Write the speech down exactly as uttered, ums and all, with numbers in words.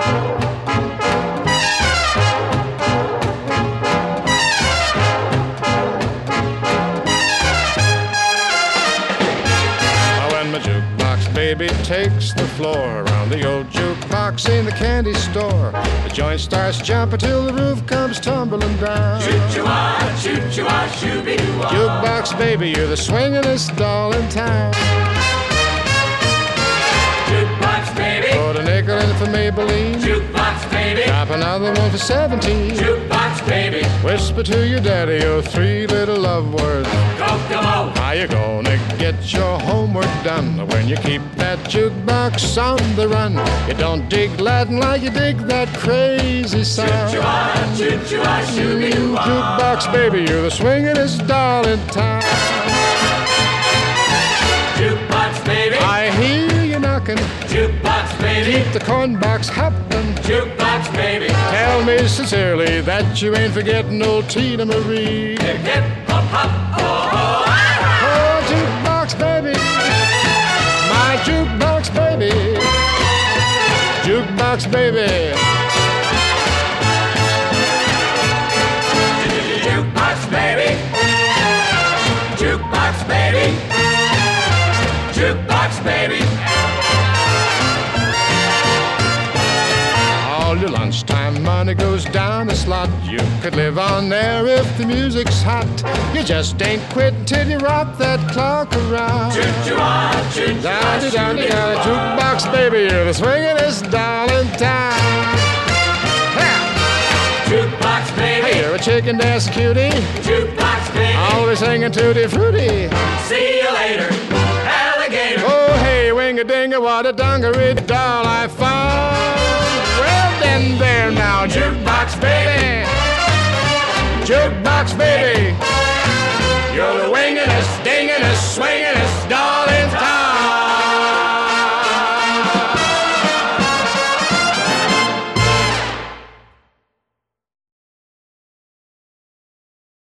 Baby takes the floor around the old jukebox in the candy store. The joint starts jumping till the roof comes tumbling down. Choo-choo-ah, choo-choo-ah, shooby-doo-ah. Jukebox baby, you're the swingin'est doll in town. Jukebox baby, put a nickel in for Maybelline. Jukebox baby, drop another one for seventeen. Jukebox baby, whisper to your daddy your three little love words. Kokomo, how you gonna get your homework done when you keep that jukebox on the run? You don't dig Latin like you dig that crazy sound. Choo-choo-ah, choo-choo-ah, shooby-doo-ah. Jukebox baby, you're the swingin'est doll in town. Jukebox baby, I hear you knocking. Jukebox baby, keep the corn box hopping. Jukebox baby, tell me sincerely that you ain't forgetting old Tina Marie. Hip, hip, hop, hop, oh, oh, ah, oh, jukebox baby, my jukebox baby, jukebox baby. Jukebox baby, jukebox baby, jukebox baby. All your lunchtime money goes down the slot. You could live on there if the music's hot. You just ain't quit till you rock that clock around. Choo-choo-ah, choo-choo-ah, down, down, down, jukebox baby, you're the swingin'est doll in town. Yeah. Jukebox baby, hey, you're a chicken dance cutie. Jukebox baby, always singing tutti frutti. See you later, alligator. Oh hey, wing-a-ding-a, what a dungaree doll I found. Well then there now, jukebox baby, jukebox baby, you're the wingingest, dingingest, swingingest